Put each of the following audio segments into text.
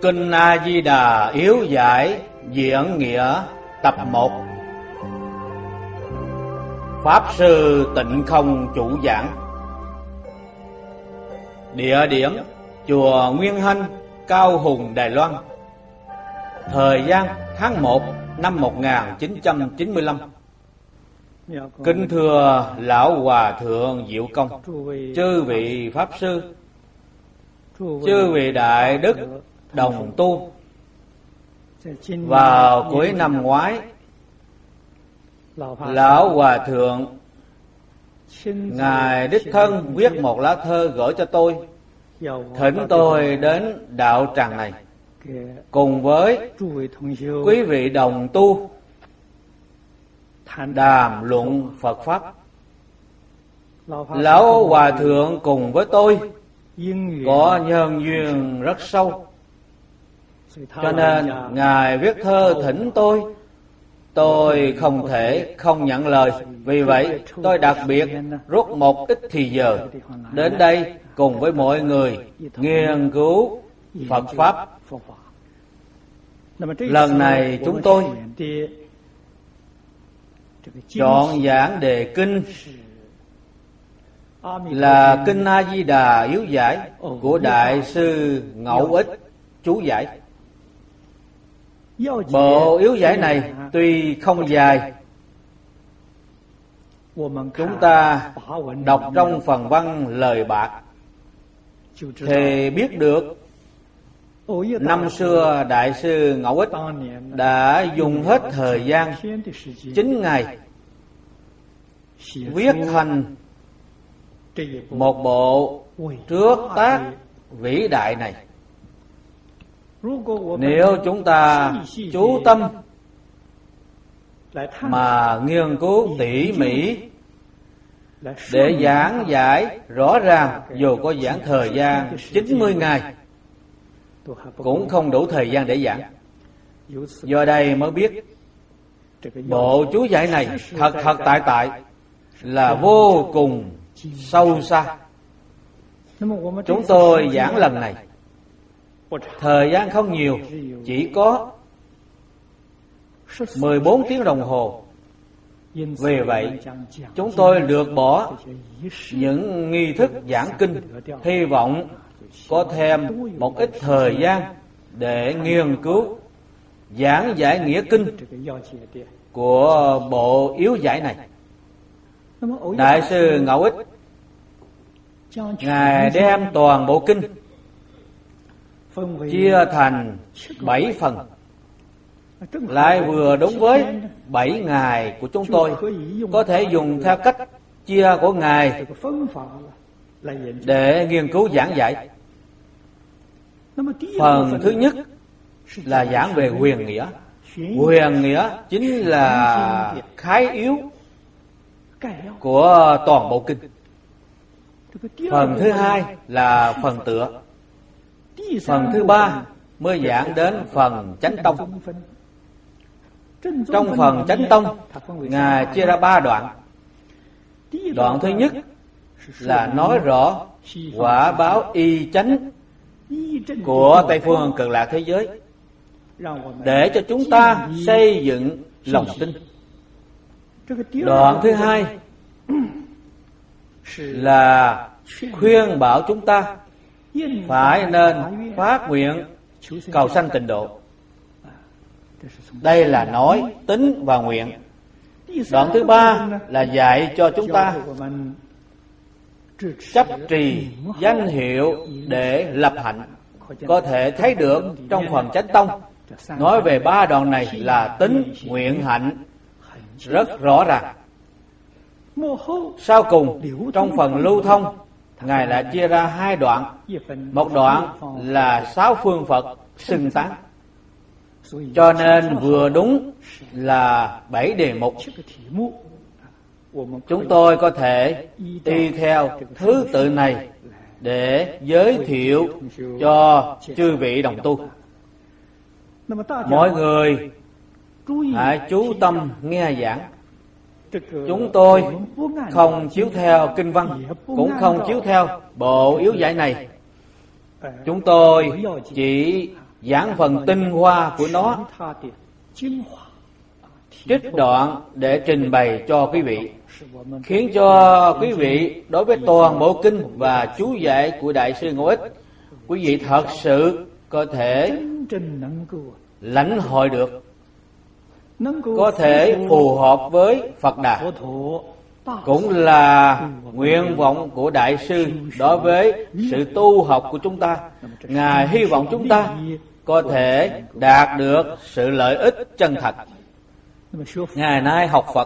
Kinh A Di Đà yếu giải diễn nghĩa tập 1. Pháp sư Tịnh Không chủ giảng. Địa điểm chùa Nguyên Hanh, Cao Hùng, Đài Loan. Thời gian tháng 1 năm 1995. Kính thưa Lão Hòa Thượng Diệu Công, chư vị Pháp Sư, chư vị Đại Đức đồng tu, vào cuối năm ngoái, Lão Hòa Thượng Ngài đích thân viết một lá thơ gửi cho tôi, thỉnh tôi đến đạo tràng này cùng với quý vị đồng tu đàm luận Phật Pháp. Lão Hòa Thượng cùng với tôi có nhân duyên rất sâu, cho nên Ngài viết thơ thỉnh tôi không thể không nhận lời. Vì vậy tôi đặc biệt rút một ít thì giờ đến đây cùng với mọi người nghiên cứu Phật Pháp. Lần này chúng tôi chọn giảng đề kinh là Kinh A Di Đà yếu giải của Đại sư Ngẫu Ích chú giải. Bộ yếu giải này tuy không dài, chúng ta đọc trong phần văn lời bạc thì biết được năm xưa Đại sư Ngẫu Ích đã dùng hết thời gian 9 ngày viết thành một bộ trước tác vĩ đại này. Nếu chúng ta chú tâm mà nghiên cứu tỉ mỉ để giảng giải rõ ràng, dù có giảng thời gian 90 ngày cũng không đủ thời gian để giảng. Do đây mới biết bộ chú giải này thật tại là vô cùng sâu xa. Chúng tôi giảng lần này thời gian không nhiều, chỉ có 14 tiếng đồng hồ. Vì vậy chúng tôi lược bỏ những nghi thức giảng kinh, hy vọng có thêm một ít thời gian để nghiên cứu giảng giải nghĩa kinh của bộ yếu giải này. Đại sư Ngẫu Ích Ngài đem toàn bộ kinh chia thành 7 phần, lại vừa đúng với 7 ngày của chúng tôi. Có thể dùng theo cách chia của Ngài để nghiên cứu giảng giải. Phần thứ nhất là giảng về huyền nghĩa. Huyền nghĩa chính là khái yếu của toàn bộ kinh. Phần thứ hai là phần tựa. Phần thứ ba mới giảng đến phần chánh tông. Trong phần chánh tông, Ngài chia ra 3 đoạn. Đoạn thứ nhất là nói rõ quả báo y chánh của Tây Phương Cực Lạc thế giới, để cho chúng ta xây dựng lòng tin. Đoạn thứ hai là khuyên bảo chúng ta phải nên phát nguyện cầu sanh tịnh độ. Đây là nói tính và nguyện. Đoạn thứ ba là dạy cho chúng ta chấp trì danh hiệu để lập hạnh. Có thể thấy được trong phần chánh tông nói về 3 đoạn này là tính, nguyện, hạnh rất rõ ràng. Sau cùng trong phần lưu thông, Ngài lại chia ra 2 đoạn. Một đoạn là 6 phương Phật xưng tán, cho nên vừa đúng là 7 đề mục. Chúng tôi có thể y theo thứ tự này để giới thiệu cho chư vị đồng tu. Mọi người hãy chú tâm nghe giảng. Chúng tôi không chiếu theo kinh văn, cũng không chiếu theo bộ yếu giải này. Chúng tôi chỉ giảng phần tinh hoa của nó, trích đoạn để trình bày cho quý vị, khiến cho quý vị đối với toàn bộ kinh và chú giải của Đại sư Ngô Ích, quý vị thật sự có thể lãnh hội được, có thể phù hợp với Phật Đà. Cũng là nguyện vọng của Đại sư đối với sự tu học của chúng ta. Ngài hy vọng chúng ta có thể đạt được sự lợi ích chân thật. Ngày nay học Phật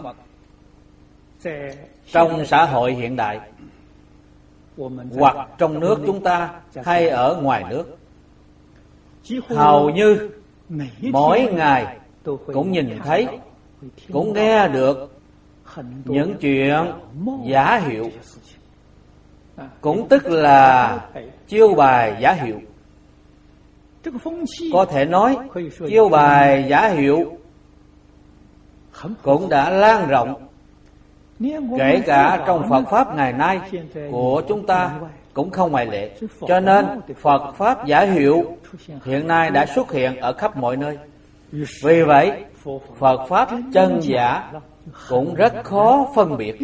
trong xã hội hiện đại, hoặc trong nước chúng ta hay ở ngoài nước, hầu như mỗi ngày cũng nhìn thấy, cũng nghe được những chuyện giả hiệu, cũng tức là chiêu bài giả hiệu. Có thể nói chiêu bài giả hiệu cũng đã lan rộng, kể cả trong Phật Pháp ngày nay của chúng ta cũng không ngoại lệ. Cho nên Phật Pháp giả hiệu hiện nay đã xuất hiện ở khắp mọi nơi. Vì vậy Phật Pháp chân giả cũng rất khó phân biệt.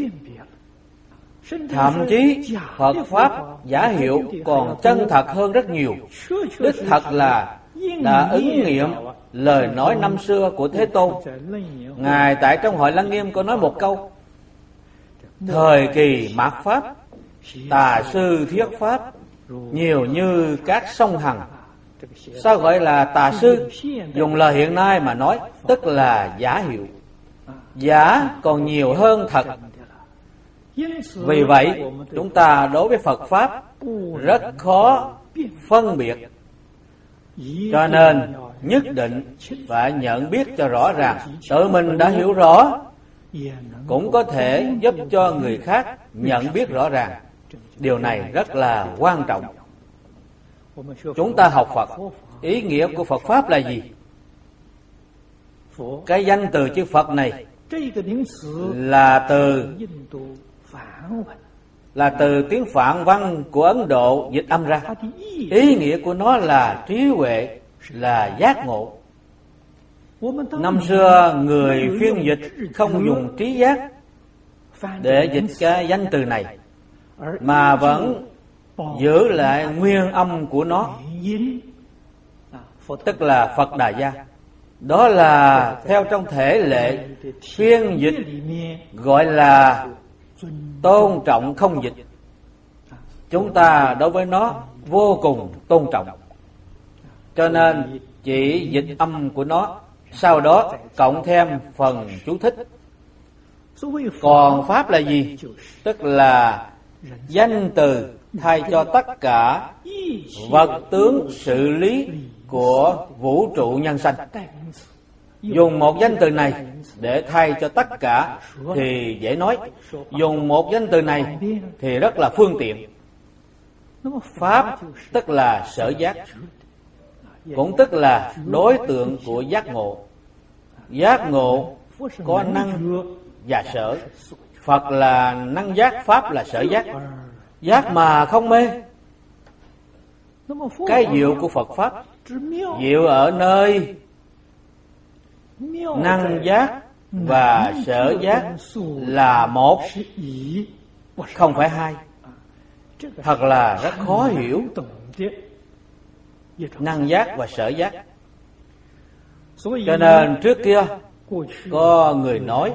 Thậm chí Phật Pháp giả hiệu còn chân thật hơn rất nhiều. Đích thật là đã ứng nghiệm lời nói năm xưa của Thế Tôn. Ngài tại trong Hội Lăng Nghiêm có nói một câu: thời kỳ mạt Pháp, tà sư thuyết Pháp nhiều như các sông Hằng. Sao gọi là tà sư? Dùng lời hiện nay mà nói, tức là giả hiệu. Giả còn nhiều hơn thật. Vì vậy chúng ta đối với Phật Pháp rất khó phân biệt. Cho nên nhất định phải nhận biết cho rõ ràng. Tự mình đã hiểu rõ, cũng có thể giúp cho người khác nhận biết rõ ràng. Điều này rất là quan trọng. Chúng ta học Phật, ý nghĩa của Phật Pháp là gì? Cái danh từ chữ Phật này là từ tiếng Phạn văn của Ấn Độ dịch âm ra. Ý nghĩa của nó là trí huệ, là giác ngộ. Năm xưa người phiên dịch không dùng trí giác để dịch cái danh từ này, mà vẫn giữ lại nguyên âm của nó, tức là Phật Đà Gia. Đó là theo trong thể lệ phiên dịch gọi là tôn trọng không dịch. Chúng ta đối với nó vô cùng tôn trọng, cho nên chỉ dịch âm của nó, sau đó cộng thêm phần chú thích. Còn Pháp là gì? Tức là danh từ thay cho tất cả vật tướng sự lý của vũ trụ nhân sanh. Dùng một danh từ này để thay cho tất cả thì dễ nói, dùng một danh từ này thì rất là phương tiện. Pháp tức là sở giác, cũng tức là đối tượng của giác ngộ. Giác ngộ có năng và sở. Phật là năng giác, Pháp là sở giác. Giác mà không mê. Cái diệu của Phật Pháp diệu ở nơi năng giác và sở giác là một, không phải hai. Thật là rất khó hiểu năng giác và sở giác. Cho nên trước kia có người nói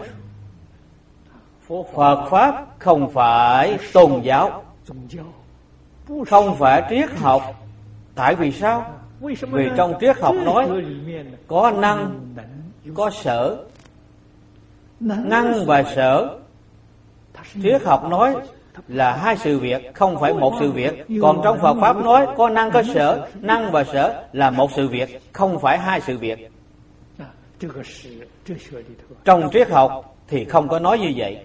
Phật Pháp không phải tôn giáo, không phải triết học. Tại vì sao? Vì trong triết học nói có năng, có sở. Năng và sở, triết học nói là hai sự việc, không phải một sự việc. Còn trong Phật Pháp nói có năng có sở, năng và sở là một sự việc, không phải hai sự việc. Trong triết học thì không có nói như vậy.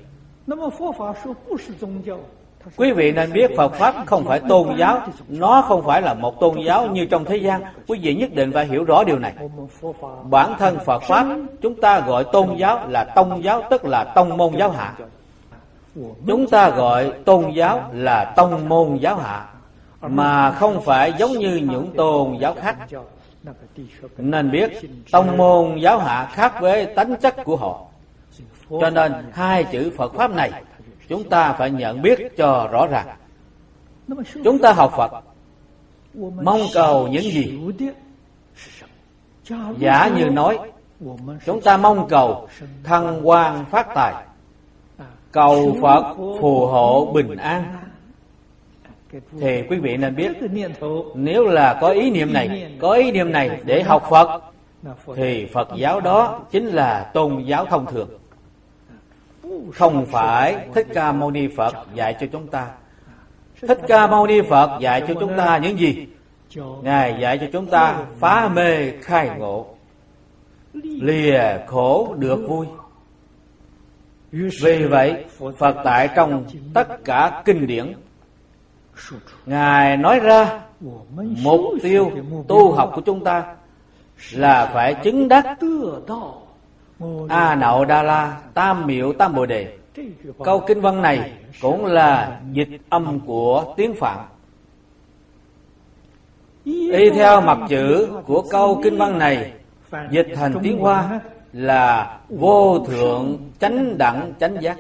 Quý vị nên biết Phật Pháp không phải tôn giáo, nó không phải là một tôn giáo như trong thế gian. Quý vị nhất định phải hiểu rõ điều này. Bản thân Phật Pháp chúng ta gọi tôn giáo là tông giáo, tức là tông môn giáo hạ. Chúng ta gọi tôn giáo là tông môn giáo hạ, mà không phải giống như những tôn giáo khác. nên biết tông môn giáo hạ khác với tánh chất của họ. Cho nên hai chữ Phật Pháp này chúng ta phải nhận biết cho rõ ràng. Chúng ta học Phật mong cầu những gì? Giả như nói chúng ta mong cầu thăng quan phát tài, cầu Phật phù hộ bình an, thì quý vị nên biết, nếu là có ý niệm này để học Phật, thì Phật giáo đó chính là tôn giáo thông thường, không phải Thích Ca Mâu Ni Phật dạy cho chúng ta. Thích Ca Mâu Ni Phật dạy cho chúng ta những gì? Ngài dạy cho chúng ta phá mê khai ngộ, lìa khổ được vui. Vì vậy Phật tại trong tất cả kinh điển, Ngài nói ra mục tiêu tu học của chúng ta là phải chứng đắc A Nậu Đa La Tam Miệu Tam Bồ Đề. Câu kinh văn này cũng là dịch âm của tiếng Phạn. Y theo mặt chữ của câu kinh văn này, dịch thành tiếng Hoa là vô thượng chánh đẳng chánh giác.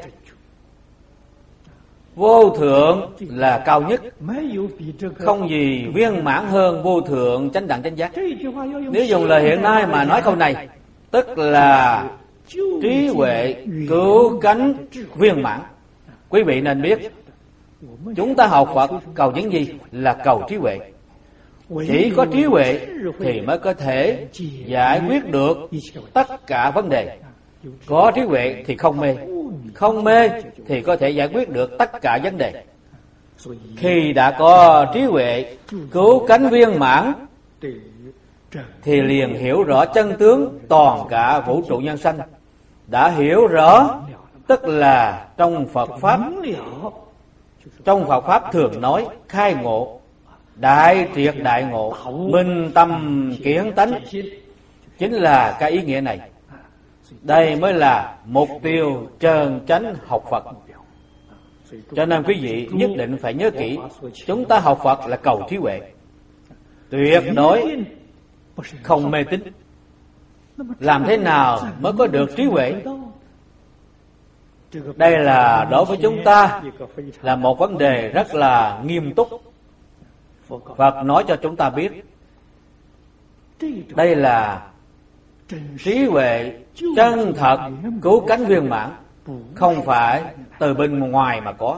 Vô thượng là cao nhất, không gì viên mãn hơn vô thượng chánh đẳng chánh giác. Nếu dùng lời hiện nay mà nói câu này, tức là trí huệ cứu cánh viên mãn. Quý vị nên biết, chúng ta học Phật cầu những gì? Là cầu trí huệ. Chỉ có trí huệ thì mới có thể giải quyết được tất cả vấn đề. Có trí huệ thì không mê, không mê thì có thể giải quyết được tất cả vấn đề. Khi đã có trí huệ cứu cánh viên mãn, thì liền hiểu rõ chân tướng toàn cả vũ trụ nhân sanh. Đã hiểu rõ, tức là trong Phật Pháp thường nói khai ngộ, đại triệt đại ngộ, minh tâm kiến tánh, chính là cái ý nghĩa này. Đây mới là mục tiêu chân chánh học Phật. Cho nên quý vị nhất định phải nhớ kỹ, chúng ta học Phật là cầu trí huệ, tuyệt đối không mê tín. Làm thế nào mới có được trí huệ? Đây là đối với chúng ta là một vấn đề rất là nghiêm túc. Phật nói cho chúng ta biết, đây là trí huệ chân thật cứu cánh viên mãn, không phải từ bên ngoài mà có,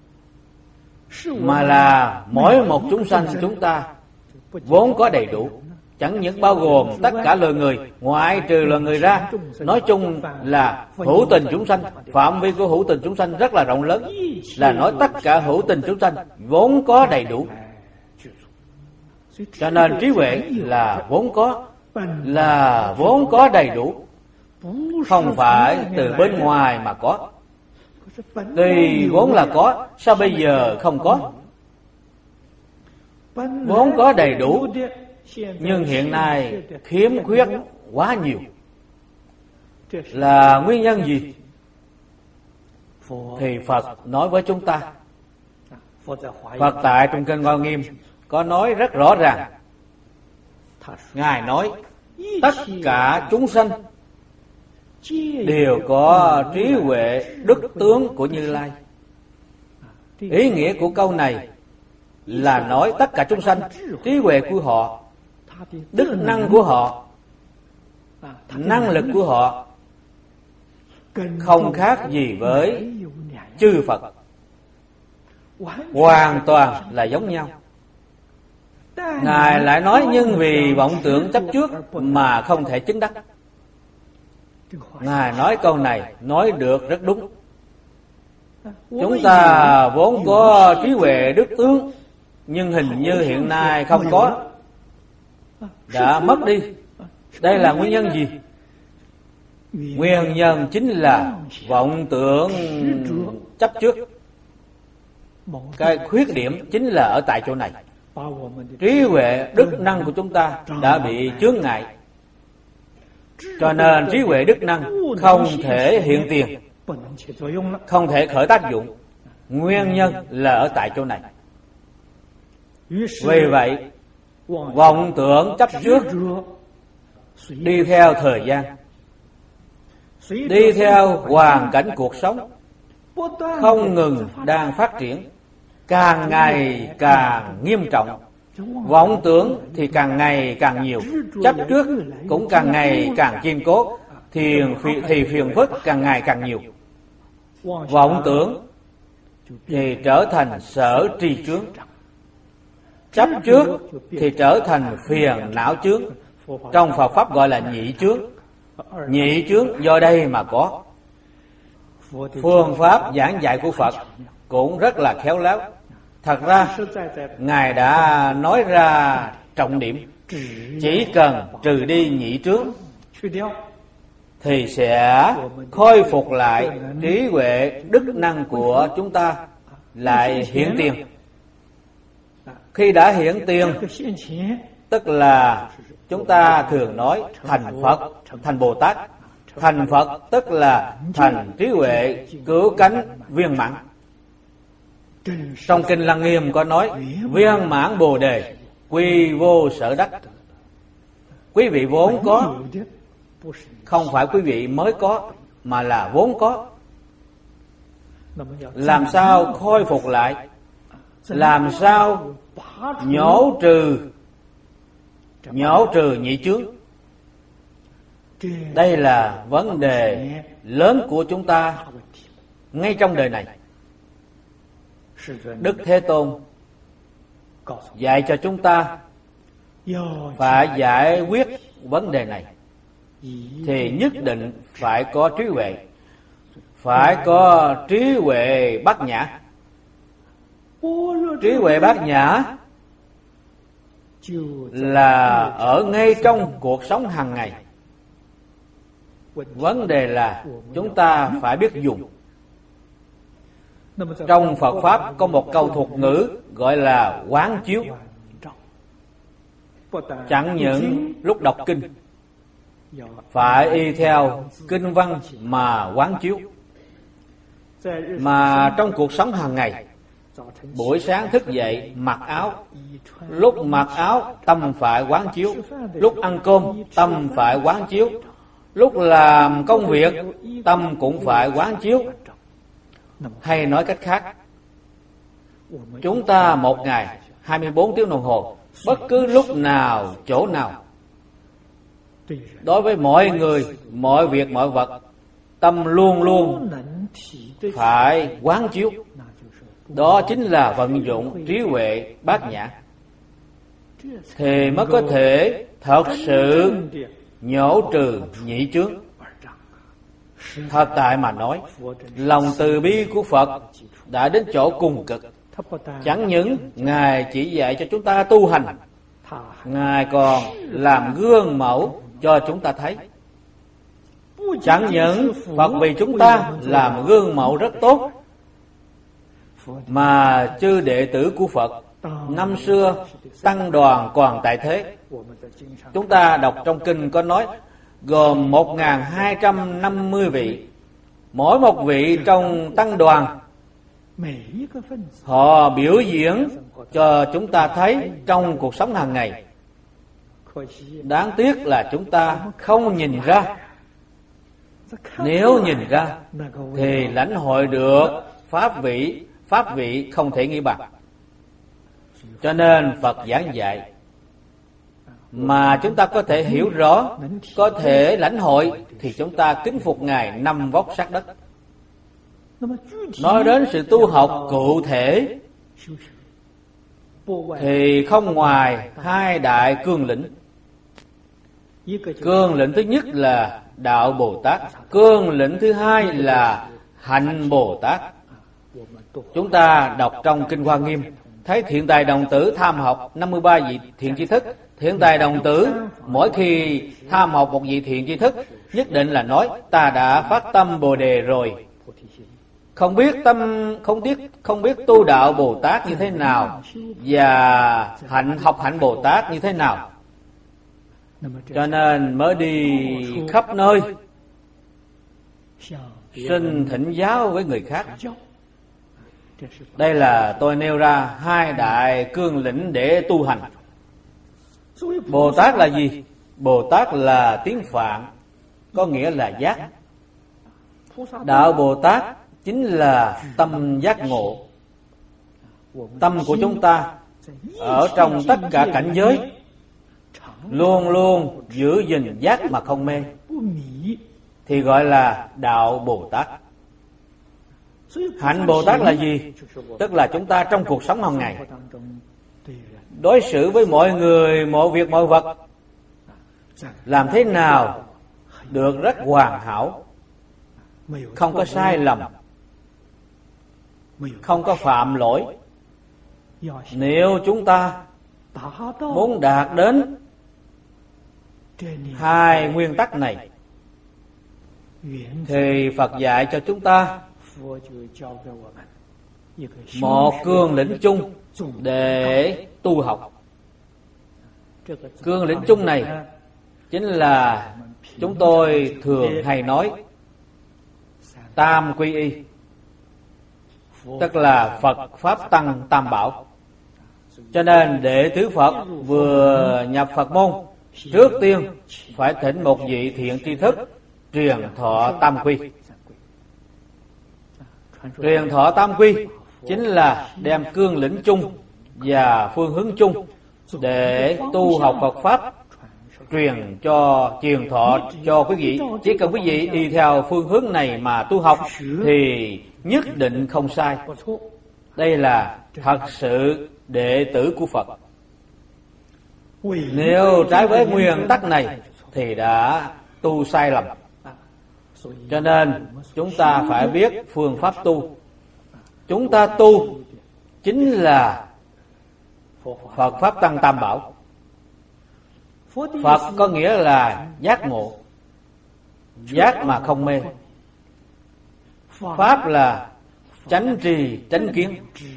mà là mỗi một chúng sanh chúng ta vốn có đầy đủ. Chẳng những bao gồm tất cả loài người, ngoại trừ loài người ra, nói chung là hữu tình chúng sanh. Phạm vi của hữu tình chúng sanh rất là rộng lớn, là nói tất cả hữu tình chúng sanh vốn có đầy đủ. Cho nên trí huệ là vốn có đầy đủ, không phải từ bên ngoài mà có. Tuy vốn là có, sao bây giờ không có? Vốn có đầy đủ, nhưng hiện nay khiếm khuyết quá nhiều. Là nguyên nhân gì? Thì Phật nói với chúng ta. Phật tại trong kinh Hoa Nghiêm có nói rất rõ ràng. Ngài nói tất cả chúng sanh đều có trí huệ đức tướng của Như Lai. Ý nghĩa của câu này là nói tất cả chúng sanh, trí huệ của họ, đức năng của họ, năng lực của họ không khác gì với chư Phật, hoàn toàn là giống nhau. Ngài lại nói nhưng vì vọng tưởng chấp trước mà không thể chứng đắc. Ngài nói câu này nói được rất đúng. Chúng ta vốn có trí huệ đức tướng, nhưng hình như hiện nay không có, đã mất đi. Đây là nguyên nhân gì? Nguyên nhân chính là vọng tưởng chấp trước. Cái khuyết điểm chính là ở tại chỗ này. Trí huệ đức năng của chúng ta đã bị chướng ngại, cho nên trí huệ đức năng không thể hiện tiền, không thể khởi tác dụng. Nguyên nhân là ở tại chỗ này. Vì vậy Vọng tưởng chấp trước đi theo thời gian, đi theo hoàn cảnh cuộc sống không ngừng đang phát triển, càng ngày càng nghiêm trọng. Vọng tưởng thì càng ngày càng nhiều, chấp trước cũng càng ngày càng kiên cố, thì phiền phức càng ngày càng nhiều. Vọng tưởng thì trở thành sở tri chướng, chấp trước thì trở thành phiền não chướng. Trong Phật Pháp gọi là nhị chướng. Nhị chướng do đây mà có. Phương pháp giảng dạy của Phật cũng rất là khéo léo. Thật ra Ngài đã nói ra trọng điểm, chỉ cần trừ đi nhị chướng thì sẽ khôi phục lại trí huệ đức năng của chúng ta lại hiển tiền. Khi đã hiển tiền, tức là chúng ta thường nói thành Phật, thành Bồ Tát. Thành Phật tức là thành trí huệ cứu cánh viên mãn. Trong Kinh Lăng Nghiêm có nói viên mãn Bồ Đề quy vô sở đắc. Quý vị vốn có, không phải quý vị mới có, mà là vốn có. Làm sao khôi phục lại, làm sao nhổ trừ nhị chướng. Đây là vấn đề lớn của chúng ta ngay trong đời này. Đức Thế Tôn dạy cho chúng ta phải giải quyết vấn đề này thì nhất định phải có trí huệ, phải có trí huệ bát nhã. Trí huệ bát nhã là ở ngay trong cuộc sống hàng ngày. Vấn đề là chúng ta phải biết dùng. Trong Phật Pháp có một câu thuật ngữ gọi là quán chiếu. Chẳng những lúc đọc kinh phải y theo kinh văn mà quán chiếu, mà trong cuộc sống hàng ngày, buổi sáng thức dậy mặc áo, lúc mặc áo tâm phải quán chiếu, lúc ăn cơm tâm phải quán chiếu, lúc làm công việc tâm cũng phải quán chiếu. Hay nói cách khác, chúng ta một ngày 24 tiếng đồng hồ, bất cứ lúc nào, chỗ nào, đối với mọi người, mọi việc, mọi vật, tâm luôn luôn phải quán chiếu. Đó chính là vận dụng trí huệ bát nhã, thì mới có thể thật sự nhổ trừ nhị chướng. Thật tại mà nói, lòng từ bi của Phật đã đến chỗ cùng cực. Chẳng những Ngài chỉ dạy cho chúng ta tu hành, Ngài còn làm gương mẫu cho chúng ta thấy. Chẳng những Phật vì chúng ta làm gương mẫu rất tốt, mà chư đệ tử của Phật năm xưa tăng đoàn còn tại thế. Chúng ta đọc trong kinh có nói gồm 1250 vị. Mỗi một vị trong tăng đoàn, họ biểu diễn cho chúng ta thấy trong cuộc sống hàng ngày. Đáng tiếc là chúng ta không nhìn ra. Nếu nhìn ra thì lãnh hội được pháp vị không thể nghĩ bằng. Cho nên Phật giảng dạy mà chúng ta có thể hiểu rõ, có thể lãnh hội, thì chúng ta kính phục Ngài năm vóc sát đất. Nói đến sự tu học cụ thể thì không ngoài hai đại cương lĩnh. Cương lĩnh thứ nhất là đạo Bồ Tát, cương lĩnh thứ hai là hạnh Bồ Tát. Chúng ta đọc trong Kinh Hoa Nghiêm thấy Thiện Tài Đồng Tử tham học 53 vị thiện tri thức. Thiện Tài Đồng Tử mỗi khi tham học một vị thiện tri thức, nhất định là nói ta đã phát tâm Bồ Đề rồi. Không biết tu đạo Bồ Tát như thế nào và học hạnh Bồ Tát như thế nào, cho nên mới đi khắp nơi xin thỉnh giáo với người khác. Đây là tôi nêu ra hai đại cương lĩnh để tu hành. Bồ Tát là gì? Bồ Tát là tiếng Phạn, có nghĩa là giác. Đạo Bồ Tát chính là tâm giác ngộ. Tâm của chúng ta ở trong tất cả cảnh giới luôn luôn giữ gìn giác mà không mê, thì gọi là đạo Bồ Tát. Hạnh Bồ Tát là gì? Tức là chúng ta trong cuộc sống hàng ngày đối xử với mọi người, mọi việc, mọi vật làm thế nào được rất hoàn hảo, không có sai lầm, không có phạm lỗi. Nếu chúng ta muốn đạt đến hai nguyên tắc này, thì Phật dạy cho chúng ta một cương lĩnh chung để tu học. Cương lĩnh chung này chính là chúng tôi thường hay nói tam quy y, tức là Phật Pháp Tăng Tam Bảo. Cho nên đệ tử Phật vừa nhập Phật môn, trước tiên phải thỉnh một vị thiện tri thức truyền thọ tam quy. Truyền thọ tam quy chính là đem cương lĩnh chung và phương hướng chung để tu học Phật Pháp truyền thọ cho quý vị. Chỉ cần quý vị đi theo phương hướng này mà tu học thì nhất định không sai. Đây là thật sự đệ tử của Phật. Nếu trái với nguyên tắc này thì đã tu sai lầm. Cho nên chúng ta phải biết phương pháp tu. Chúng ta tu chính là Phật Pháp Tăng Tam Bảo. Phật có nghĩa là giác ngộ, giác mà không mê. Pháp là chánh trì chánh kiến.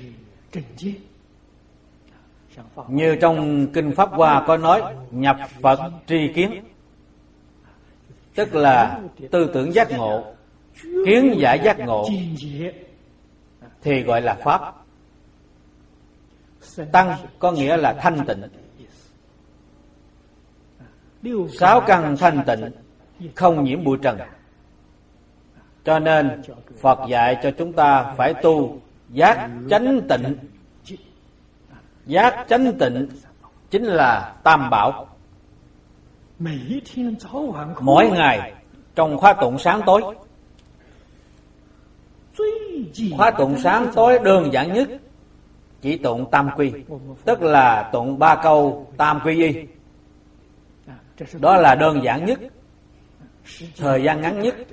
Như trong Kinh Pháp Hoa có nói nhập Phật tri kiến, tức là tư tưởng giác ngộ, kiến giải giác ngộ, thì gọi là Pháp. Tăng có nghĩa là thanh tịnh. Sáu căn thanh tịnh, không nhiễm bụi trần. Cho nên Phật dạy cho chúng ta phải tu giác chánh tịnh. Giác chánh tịnh chính là Tam Bảo. Mỗi ngày trong khóa tụng sáng tối, khóa tụng sáng tối đơn giản nhất chỉ tụng tam quy, tức là tụng 3 câu tam quy y. Đó là đơn giản nhất, thời gian ngắn nhất.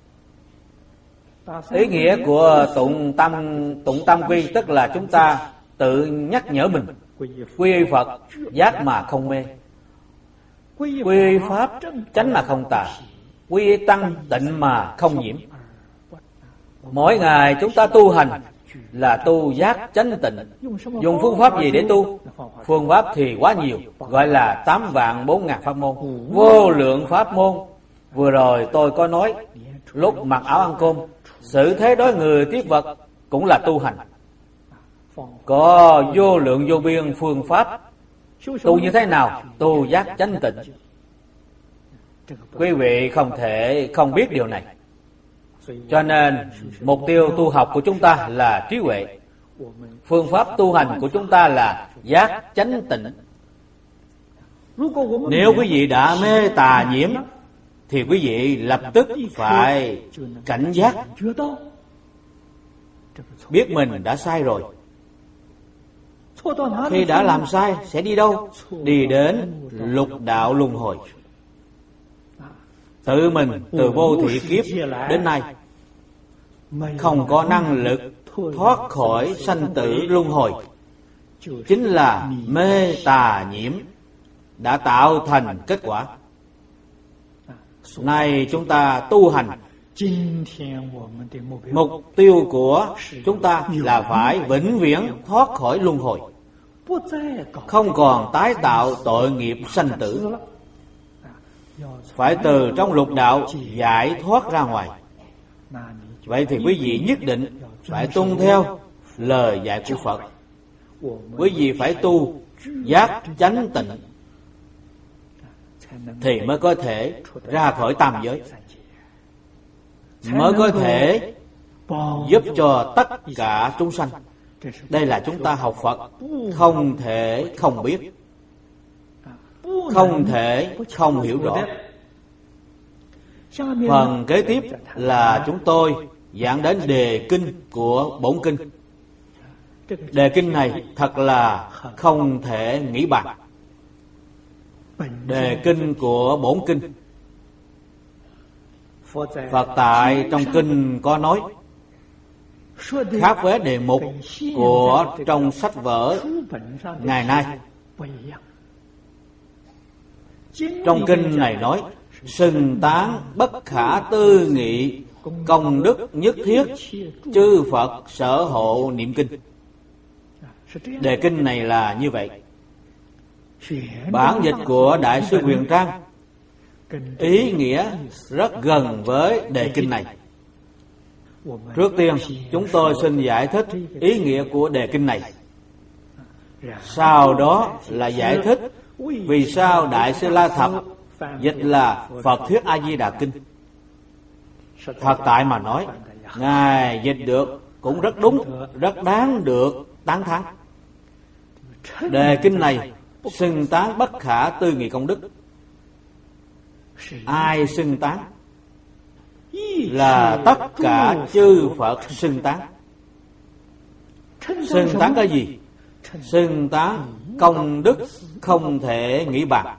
Ý nghĩa của tụng tam quy tức là chúng ta tự nhắc nhở mình quy y Phật giác mà không mê, quy y Pháp chánh mà không tà, quy y Tăng tịnh mà không nhiễm. Mỗi ngày chúng ta tu hành là tu giác chánh tịnh. Dùng phương pháp gì để tu? Phương pháp thì quá nhiều, gọi là 8.400.000 pháp môn, vô lượng pháp môn. Vừa rồi tôi có nói, lúc mặc áo ăn cơm, xử thế đối người tiếp vật cũng là tu hành. Có vô lượng vô biên phương pháp. Tu như thế nào? Tu giác chánh tịnh. Quý vị không thể không biết điều này. Cho nên mục tiêu tu học của chúng ta là trí huệ. Phương pháp tu hành của chúng ta là giác chánh tịnh. Nếu quý vị đã mê tà nhiễm thì quý vị lập tức phải cảnh giác, biết mình đã sai rồi. Khi đã làm sai sẽ đi đâu? Đi đến lục đạo luân hồi. Tự mình từ vô thị kiếp đến nay không có năng lực thoát khỏi sanh tử luân hồi, chính là mê tà nhiễm đã tạo thành kết quả. Nay chúng ta tu hành, mục tiêu của chúng ta là phải vĩnh viễn thoát khỏi luân hồi, không còn tái tạo tội nghiệp sanh tử, phải từ trong lục đạo giải thoát ra ngoài. Vậy thì quý vị nhất định phải tuân theo lời dạy của Phật. Quý vị phải tu giác chánh tịnh. thì mới có thể ra khỏi tam giới, mới có thể giúp cho tất cả chúng sanh. Đây là chúng ta học Phật không thể không biết, không thể không hiểu rõ. Phần kế tiếp là chúng tôi giảng đến đề kinh của bổn kinh. Đề kinh này thật là không thể nghĩ bàn. Đề kinh của bổn kinh, Phật tại trong kinh có nói khác với đề mục của trong sách vở ngày nay. Trong kinh này nói xưng tán bất khả tư nghị, công đức nhất thiết, chư Phật sở hộ niệm kinh. Đề kinh này là như vậy. Bản dịch của Đại sư Huyền Trang ý nghĩa rất gần với đề kinh này. Trước tiên chúng tôi xin giải thích ý nghĩa của đề kinh này, sau đó là giải thích vì sao Đại sư La Thập dịch là Phật thuyết A Di Đà kinh. Thật tại mà nói, Ngài dịch được cũng rất đúng, rất đáng được tán thán. Đề kinh này xưng tán bất khả tư nghị công đức. Ai xưng tán? Là tất cả chư Phật xưng tán. Xưng tán cái gì? Xưng tán công đức không thể nghĩ bàn.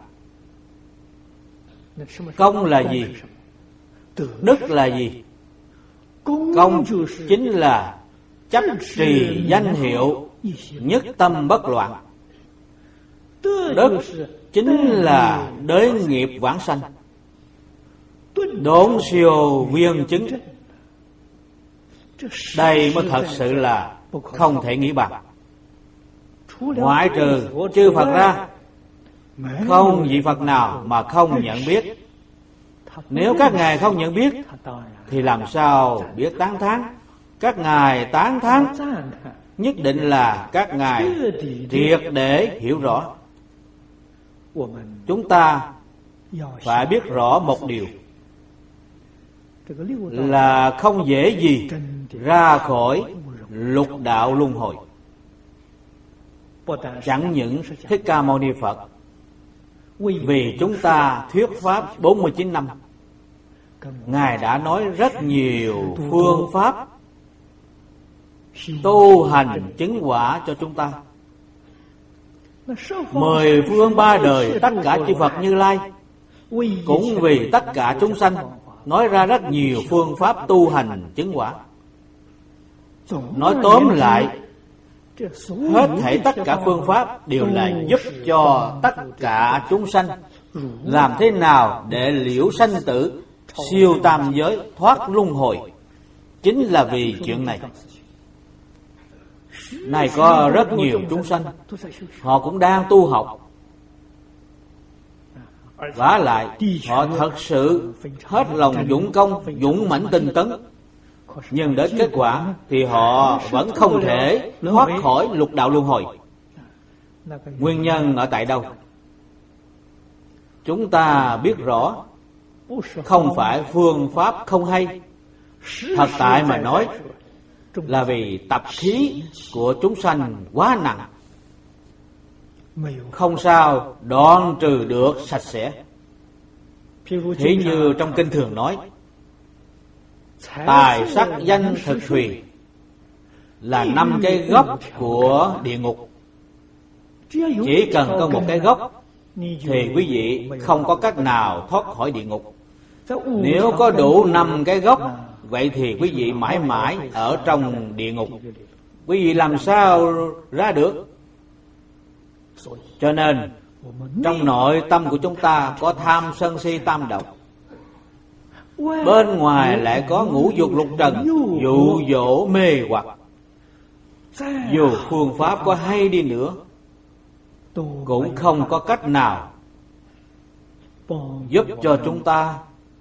Công là gì? Đức là gì? Công chính là chấp trì danh hiệu nhất tâm bất loạn. Đức chính là đới nghiệp vãng sanh, đốn siêu viên chứng. Đây mới thật sự là không thể nghĩ bàn. Ngoại trừ chư Phật ra, không vị Phật nào mà không nhận biết. Nếu các ngài không nhận biết thì làm sao biết tán thán? Các ngài tán thán nhất định là các ngài triệt để hiểu rõ. Chúng ta phải biết rõ một điều là không dễ gì ra khỏi lục đạo luân hồi. Chẳng những Thích Ca Mâu Ni Phật vì chúng ta thuyết pháp 49 năm, Ngài đã nói rất nhiều phương pháp tu hành chứng quả cho chúng ta. 10 phương 3 đời tất cả chư Phật Như Lai cũng vì tất cả chúng sanh nói ra rất nhiều phương pháp tu hành chứng quả. Nói tóm lại, hết thảy tất cả phương pháp đều là giúp cho tất cả chúng sanh làm thế nào để liễu sanh tử, siêu tam giới, thoát luân hồi. Chính là vì chuyện này. Này có rất nhiều chúng sanh, họ cũng đang tu học. Vả lại, họ thật sự hết lòng dũng công, dũng mãnh tinh tấn. Nhưng đến kết quả thì họ vẫn không thể thoát khỏi lục đạo luân hồi. Nguyên nhân ở tại đâu? Chúng ta biết rõ, không phải phương pháp không hay. Thật tại mà nói là vì tập khí của chúng sanh quá nặng, không sao đoạn trừ được sạch sẽ. Thí như trong kinh thường nói, tài sắc danh thực thùy là 5 cái gốc của địa ngục. Chỉ cần có một cái gốc thì quý vị không có cách nào thoát khỏi địa ngục. Nếu có đủ 5 cái gốc, vậy thì quý vị mãi mãi ở trong địa ngục. Quý vị làm sao ra được? Cho nên trong nội tâm của chúng ta có tham sân si tam độc, bên ngoài lại có ngũ dục lục trần dụ dỗ mê hoặc. Dù phương pháp có hay đi nữa cũng không có cách nào giúp cho chúng ta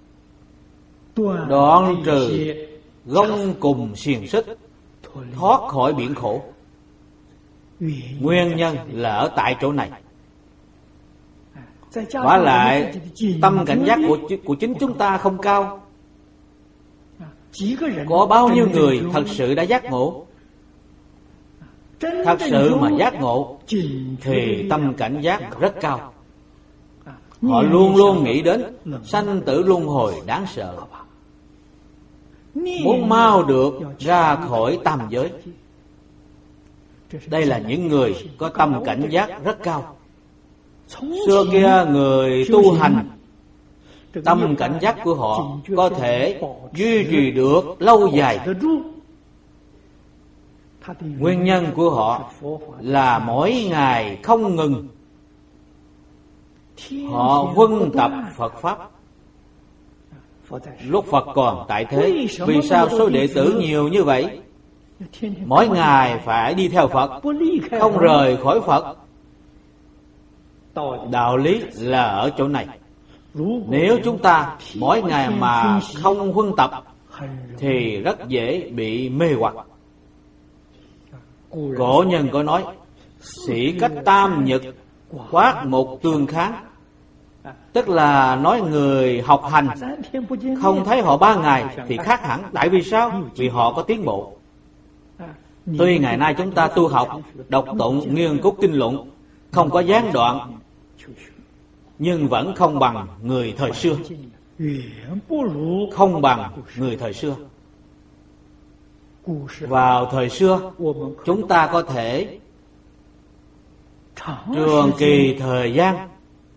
đoạn trừ gông cùng xiềng xích, thoát khỏi biển khổ. Nguyên nhân là ở tại chỗ này. Vả lại tâm cảnh giác của chính chúng ta không cao. Có bao nhiêu người thật sự đã giác ngộ? Thật sự mà giác ngộ thì tâm cảnh giác rất cao. Họ luôn luôn nghĩ đến sanh tử luân hồi đáng sợ, muốn mau được ra khỏi tam giới. Đây là những người có tâm cảnh giác rất cao. Xưa kia người tu hành, tâm cảnh giác của họ có thể duy trì được lâu dài. Nguyên nhân của họ là mỗi ngày không ngừng họ huân tập Phật Pháp. Lúc Phật còn tại thế, vì sao số đệ tử nhiều như vậy? Mỗi ngày phải đi theo Phật, không rời khỏi Phật. Đạo lý là ở chỗ này. Nếu chúng ta mỗi ngày mà không huân tập thì rất dễ bị mê hoặc. Cổ nhân có nói, sĩ cách tam nhật, quát một tương kháng. Tức là nói người học hành không thấy họ 3 ngày thì khác hẳn. Tại vì sao? Vì họ có tiến bộ. Tuy ngày nay chúng ta tu học, đọc tụng, nghiên cứu kinh luận, không có gián đoạn, nhưng vẫn không bằng người thời xưa. Không bằng người thời xưa. Vào thời xưa, chúng ta có thể trường kỳ thời gian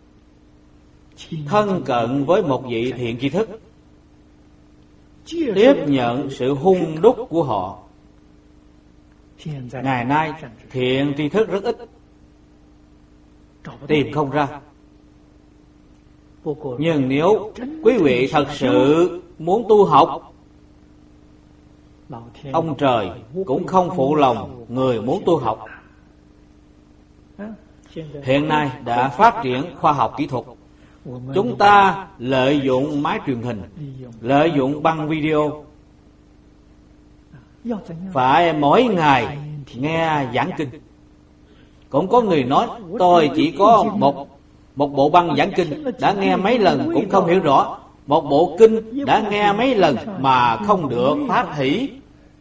thân cận với một vị thiện tri thức, tiếp nhận sự hung đúc của họ. Ngày nay thiện tri thức rất ít, tìm không ra. Nhưng nếu quý vị thật sự muốn tu học, ông trời cũng không phụ lòng người muốn tu học. Hiện nay đã phát triển khoa học kỹ thuật. Chúng ta lợi dụng máy truyền hình, lợi dụng băng video, phải mỗi ngày nghe giảng kinh. Cũng có người nói, tôi chỉ có một bộ băng giảng kinh, đã nghe mấy lần cũng không hiểu rõ. Một bộ kinh đã nghe mấy lần mà không được pháp hỷ.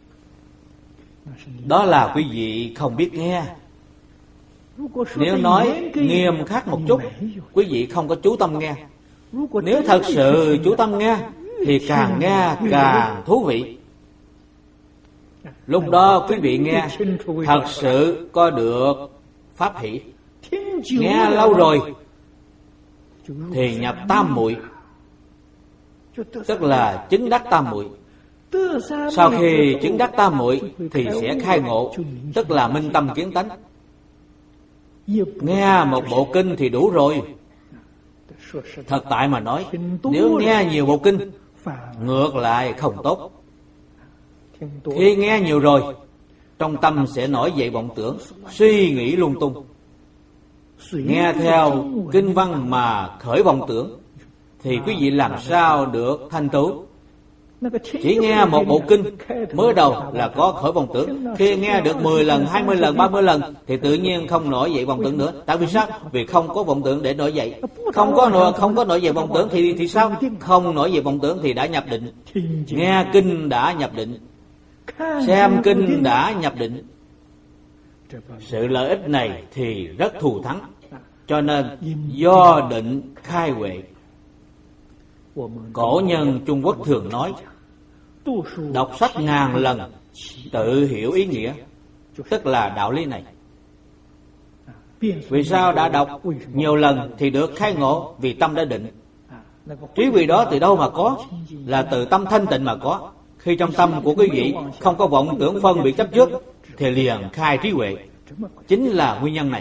Đó là quý vị không biết nghe. Nếu nói nghiêm khắc một chút, quý vị không có chú tâm nghe. Nếu thật sự chú tâm nghe thì càng nghe càng thú vị. Lúc đó quý vị nghe thật sự có được pháp hỷ. Nghe lâu rồi thì nhập tam muội, tức là chứng đắc tam muội. Sau khi chứng đắc tam muội thì sẽ khai ngộ, tức là minh tâm kiến tánh. Nghe một bộ kinh thì đủ rồi. Thật tại mà nói, nếu nghe nhiều bộ kinh, ngược lại không tốt. Khi nghe nhiều rồi, trong tâm sẽ nổi dậy vọng tưởng, suy nghĩ lung tung. Nghe theo kinh văn mà khởi vọng tưởng thì quý vị làm sao được thanh tú? Chỉ nghe một bộ kinh mới đầu là có khởi vọng tưởng. Khi nghe được 10 lần, 20 lần, 30 lần thì tự nhiên không nổi dậy vọng tưởng nữa. Tại vì sao? Vì không có vọng tưởng để nổi dậy. Không có nổi dậy vọng tưởng thì sao? Không nổi dậy vọng tưởng thì đã nhập định. Nghe kinh đã nhập định, xem kinh đã nhập định. Sự lợi ích này thì rất thù thắng. Cho nên do định khai huệ. Cổ nhân Trung Quốc thường nói, đọc sách ngàn lần tự hiểu ý nghĩa, tức là đạo lý này. Vì sao đã đọc nhiều lần thì được khai ngộ? Vì tâm đã định. Trí huệ đó từ đâu mà có? Là từ tâm thanh tịnh mà có. Khi trong tâm của quý vị không có vọng tưởng phân biệt chấp trước thì liền khai trí huệ. Chính là nguyên nhân này.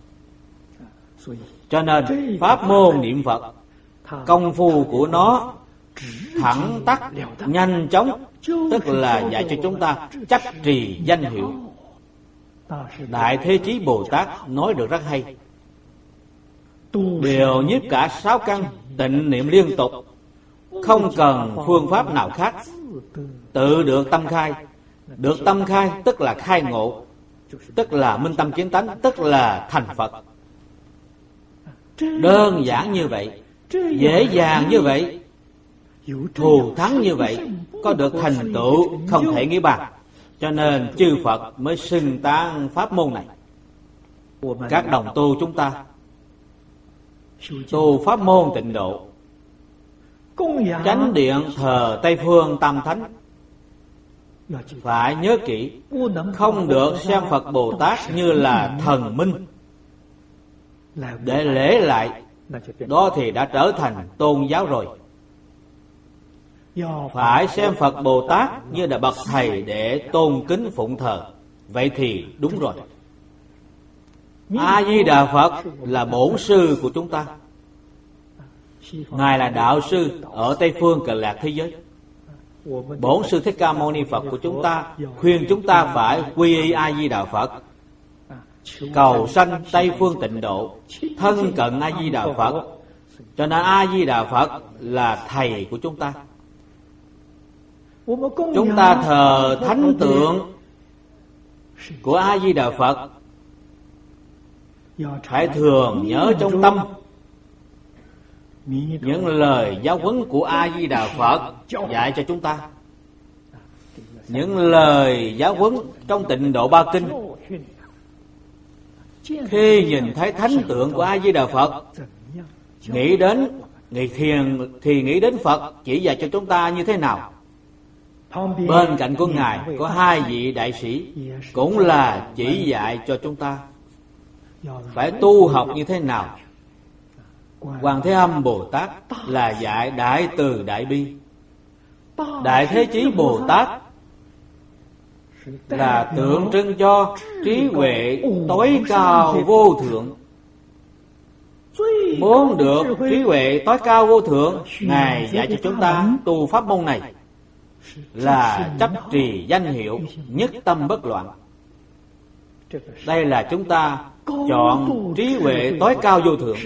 Cho nên pháp môn niệm Phật, công phu của nó thẳng tắc, nhanh chóng, tức là dạy cho chúng ta chấp trì danh hiệu. Đại Thế Chí Bồ Tát nói được rất hay. Điều nhiếp cả 6 căn, tịnh niệm liên tục, không cần phương pháp nào khác, tự được tâm khai. Được tâm khai tức là khai ngộ, tức là minh tâm kiến tánh, tức là thành Phật. Đơn giản như vậy, dễ dàng như vậy, thù thắng như vậy, có được thành tựu không thể nghĩ bàn. Cho nên chư Phật mới xưng tán pháp môn này. Các đồng tu chúng ta tu pháp môn Tịnh Độ, chánh điện thờ Tây Phương Tam Thánh, phải nhớ kỹ, không được xem Phật Bồ Tát như là thần minh để lễ lại, đó thì đã trở thành tôn giáo rồi. Phải xem Phật Bồ Tát như là bậc thầy để tôn kính phụng thờ, vậy thì đúng rồi. A Di Đà Phật là bổn sư của chúng ta, Ngài là đạo sư ở Tây Phương Cực Lạc thế giới. Bổn sư Thích Ca Mâu Ni Phật của chúng ta khuyên chúng ta phải quy y A Di Đà Phật, cầu sanh Tây Phương Tịnh Độ, thân cận A Di Đà Phật. Cho nên A Di Đà Phật là thầy của chúng ta. Chúng ta thờ thánh tượng của A Di Đà Phật, phải thường nhớ trong tâm những lời giáo huấn của A Di Đà Phật dạy cho chúng ta. Những lời giáo huấn trong Tịnh Độ Ba Kinh, khi nhìn thấy thánh tượng của A Di Đà Phật, nghĩ đến người thiền thì nghĩ đến Phật chỉ dạy cho chúng ta như thế nào. Bên cạnh của Ngài có hai vị đại sĩ cũng là chỉ dạy cho chúng ta phải tu học như thế nào. Quan Thế Âm Bồ Tát là dạy đại từ đại bi, Đại Thế Chí Bồ Tát là tượng trưng cho trí huệ tối cao vô thượng. Muốn được trí huệ tối cao vô thượng, Ngài dạy cho chúng ta tu pháp môn này là chấp trì danh hiệu nhất tâm bất loạn. Đây là chúng ta chọn trí huệ tối cao vô thượng.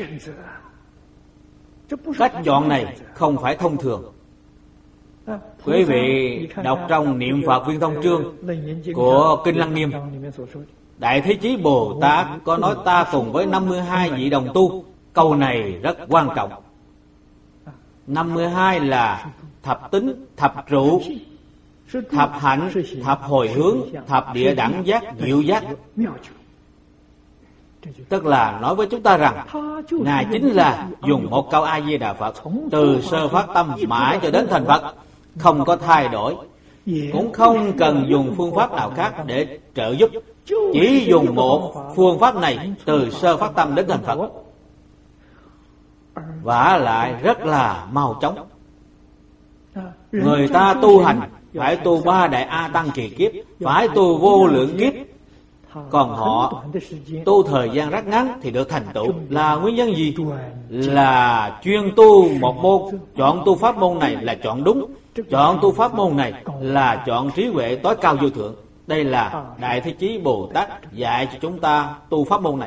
Cách chọn này không phải thông thường. Quý vị đọc trong Niệm Phật Viên Thông Chương của Kinh Lăng Nghiêm, Đại Thế Chí Bồ Tát có nói ta cùng với 52 vị đồng tu. Câu này rất quan trọng. 52 là thập tính, thập trụ, thập hạnh, thập hồi hướng, thập địa đẳng giác, diệu giác. Tức là nói với chúng ta rằng Ngài chính là dùng một câu A Di Đà Phật từ sơ phát tâm mãi cho đến thành Phật, không có thay đổi, cũng không cần dùng phương pháp nào khác để trợ giúp, chỉ dùng một phương pháp này từ sơ phát tâm đến thành Phật, vả lại rất là mau chóng. Người ta tu hành phải tu 3 đại A Tăng kỳ kiếp, phải tu vô lượng kiếp, còn họ tu thời gian rất ngắn thì được thành tựu. Là nguyên nhân gì? Là chuyên tu một môn. Chọn tu pháp môn này là chọn đúng. Chọn tu pháp môn này là chọn trí huệ tối cao vô thượng. Đây là Đại Thế Chí Bồ Tát dạy cho chúng ta tu pháp môn này.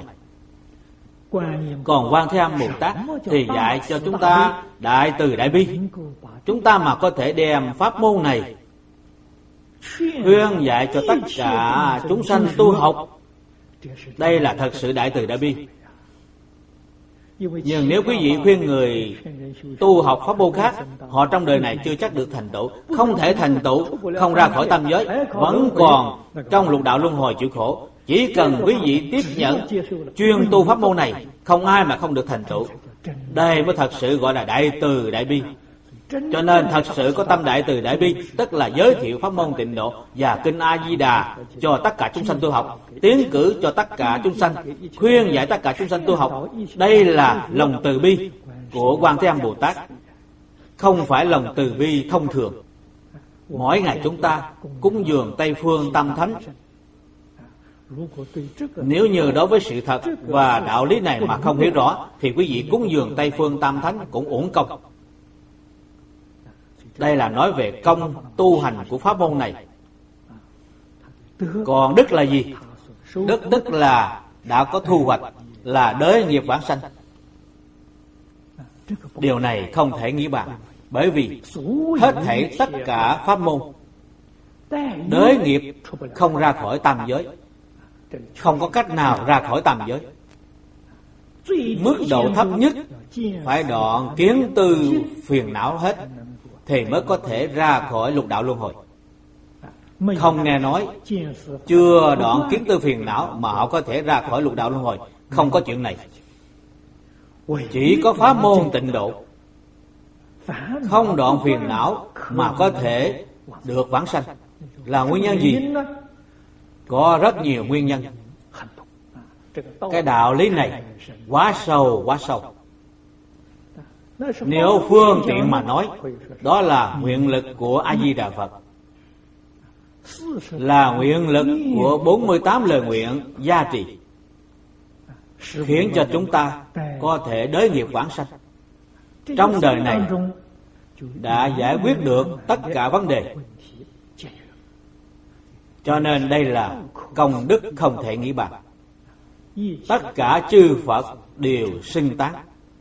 Còn Quan Thế Âm Bồ Tát thì dạy cho chúng ta đại từ đại bi. Chúng ta mà có thể đem pháp môn này khuyên dạy cho tất cả chúng sanh tu học, đây là thật sự đại từ đại bi. Nhưng nếu quý vị khuyên người tu học pháp môn khác, họ trong đời này chưa chắc được thành tựu, không thể thành tựu, không ra khỏi tam giới, vẫn còn trong lục đạo luân hồi chịu khổ. Chỉ cần quý vị tiếp nhận chuyên tu pháp môn này, không ai mà không được thành tựu. Đây mới thật sự gọi là đại từ đại bi. Cho nên thật sự có tâm đại từ đại bi, tức là giới thiệu pháp môn Tịnh Độ và Kinh A Di Đà cho tất cả chúng sanh tu học, tiến cử cho tất cả chúng sanh, khuyên dạy tất cả chúng sanh tu học. Đây là lòng từ bi của Quan Thế Âm Bồ Tát, không phải lòng từ bi thông thường. Mỗi ngày chúng ta cúng dường Tây Phương Tam Thánh, nếu như đối với sự thật và đạo lý này mà không hiểu rõ, thì quý vị cúng dường Tây Phương Tam Thánh cũng uổng công. Đây là nói về công tu hành của pháp môn này. Còn đức là gì? Đức tức là đã có thu hoạch, là đới nghiệp vãng sanh. Điều này không thể nghĩ bàn, bởi vì hết thảy tất cả pháp môn đới nghiệp không ra khỏi tam giới, không có cách nào ra khỏi tam giới. Mức độ thấp nhất phải đoạn kiến tư phiền não hết thì mới có thể ra khỏi lục đạo luân hồi. Không nghe nói chưa đoạn kiến tư phiền não mà họ có thể ra khỏi lục đạo luân hồi. Không có chuyện này. Chỉ có pháp môn tịnh độ không đoạn phiền não mà có thể được vãng sanh. Là nguyên nhân gì? Có rất nhiều nguyên nhân. Cái đạo lý này quá sâu, quá sâu. Nếu phương tiện mà nói, đó là nguyện lực của A Di Đà Phật, là nguyện lực của 48 lời nguyện gia trì, khiến cho chúng ta có thể đới nghiệp vãng sanh. Trong đời này đã giải quyết được tất cả vấn đề. Cho nên đây là công đức không thể nghĩ bàn. Tất cả chư Phật đều xưng tán.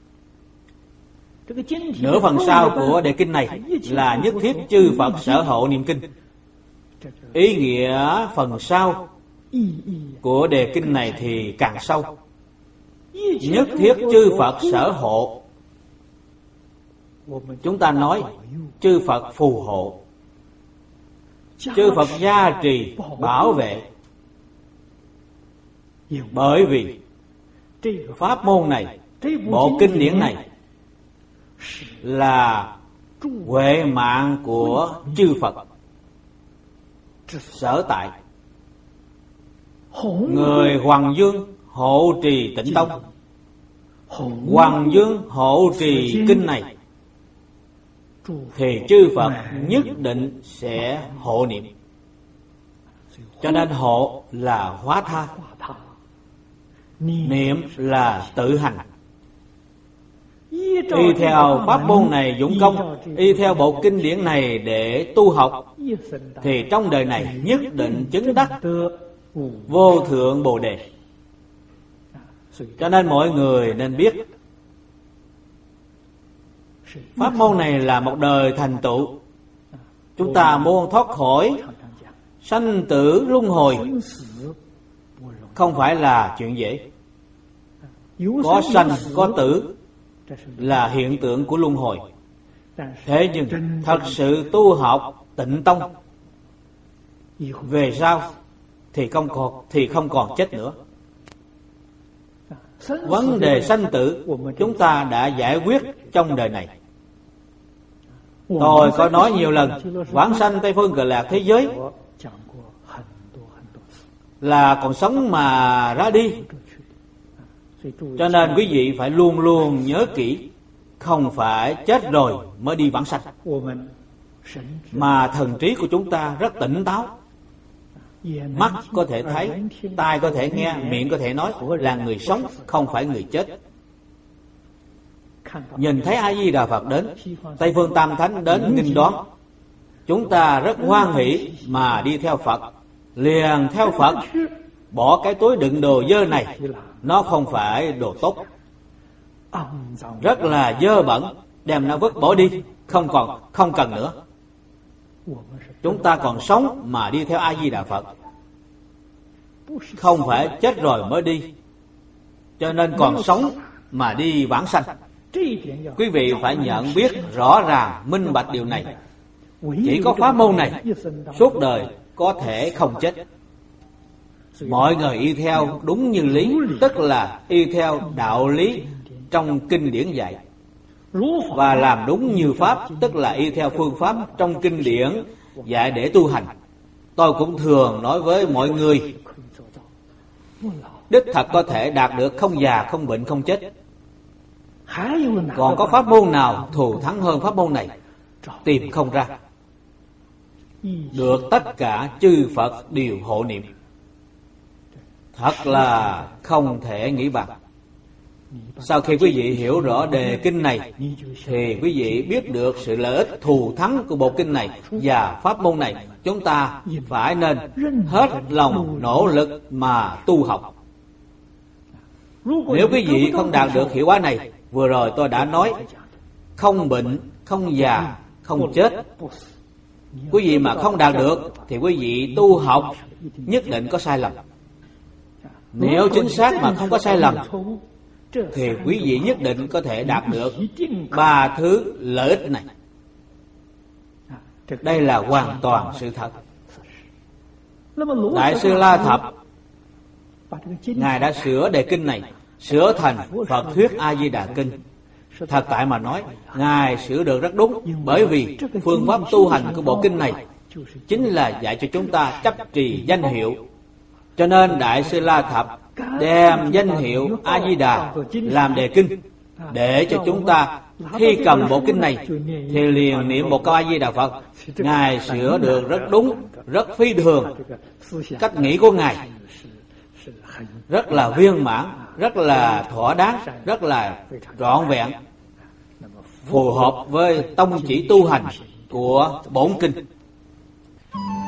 Nửa phần sau của đề kinh này là nhất thiết chư Phật sở hộ niệm kinh. Ý nghĩa phần sau của đề kinh này thì càng sâu. Nhất thiết chư Phật sở hộ, chúng ta nói chư Phật phù hộ, chư Phật gia trì bảo vệ. Bởi vì pháp môn này, bộ kinh điển này là huệ mạng của chư Phật sở tại. Người Hoàng Dương hộ trì Tịnh Tông, Hoàng Dương hộ trì kinh này, thì chư Phật nhất định sẽ hộ niệm. Cho nên hộ là hóa tha, niệm là tự hành. Y theo pháp môn này dũng công, y theo bộ kinh điển này để tu học, thì trong đời này nhất định chứng đắc vô thượng Bồ Đề. Cho nên mọi người nên biết, pháp môn này là một đời thành tựu. Chúng ta muốn thoát khỏi sanh tử luân hồi không phải là chuyện dễ. Có sanh có tử là hiện tượng của luân hồi. Thế nhưng thật sự tu học Tịnh Tông, về sau thì không còn chết nữa. Vấn đề sanh tử chúng ta đã giải quyết trong đời này. Tôi có nói nhiều lần, vãng sanh Tây Phương Cực Lạc thế giới là còn sống mà ra đi. Cho nên quý vị phải luôn luôn nhớ kỹ, không phải chết rồi mới đi vãng sanh. Mà thần trí của chúng ta rất tỉnh táo. Mắt có thể thấy, tai có thể nghe, miệng có thể nói, là người sống, không phải người chết. Nhìn thấy A Di Đà Phật đến, Tây Phương Tam Thánh đến nghênh đón, chúng ta rất hoan hỷ mà đi theo Phật, liền theo Phật, bỏ cái túi đựng đồ dơ này, nó không phải đồ tốt, rất là dơ bẩn, đem nó vứt bỏ đi, không cần nữa. Chúng ta còn sống mà đi theo A Di Đà Phật, không phải chết rồi mới đi. Cho nên còn sống mà đi vãng sanh. Quý vị phải nhận biết rõ ràng, minh bạch điều này. Chỉ có pháp môn này suốt đời có thể không chết. Mọi người y theo đúng như lý, tức là y theo đạo lý trong kinh điển dạy, và làm đúng như pháp, tức là y theo phương pháp trong kinh điển dạy để tu hành. Tôi cũng thường nói với mọi người, đích thật có thể đạt được không già, không bệnh, không chết. Còn có pháp môn nào thù thắng hơn pháp môn này? Tìm không ra. Được tất cả chư Phật đều hộ niệm. Thật là không thể nghĩ bằng. Sau khi quý vị hiểu rõ đề kinh này, thì quý vị biết được sự lợi ích thù thắng của bộ kinh này và pháp môn này. Chúng ta phải nên hết lòng nỗ lực mà tu học. Nếu quý vị không đạt được hiệu quả này, vừa rồi tôi đã nói, không bệnh, không già, không chết. Quý vị mà không đạt được thì quý vị tu học nhất định có sai lầm. Nếu chính xác mà không có sai lầm thì quý vị nhất định có thể đạt được 3 thứ lợi ích này. Đây là hoàn toàn sự thật. Đại sư La Thập, Ngài đã sửa đề kinh này, sửa thành Phật Thuyết A Di Đà Kinh. Thật tại mà nói, Ngài sửa được rất đúng, bởi vì phương pháp tu hành của bộ kinh này chính là dạy cho chúng ta chấp trì danh hiệu. Cho nên Đại sư La Thập đem danh hiệu A Di Đà làm đề kinh, để cho chúng ta khi cầm bộ kinh này thì liền niệm một câu A Di Đà Phật. Ngài sửa được rất đúng, rất phi thường. Cách nghĩ của Ngài rất là viên mãn, rất là thỏa đáng, rất là trọn vẹn, phù hợp với tông chỉ tu hành của bổn kinh.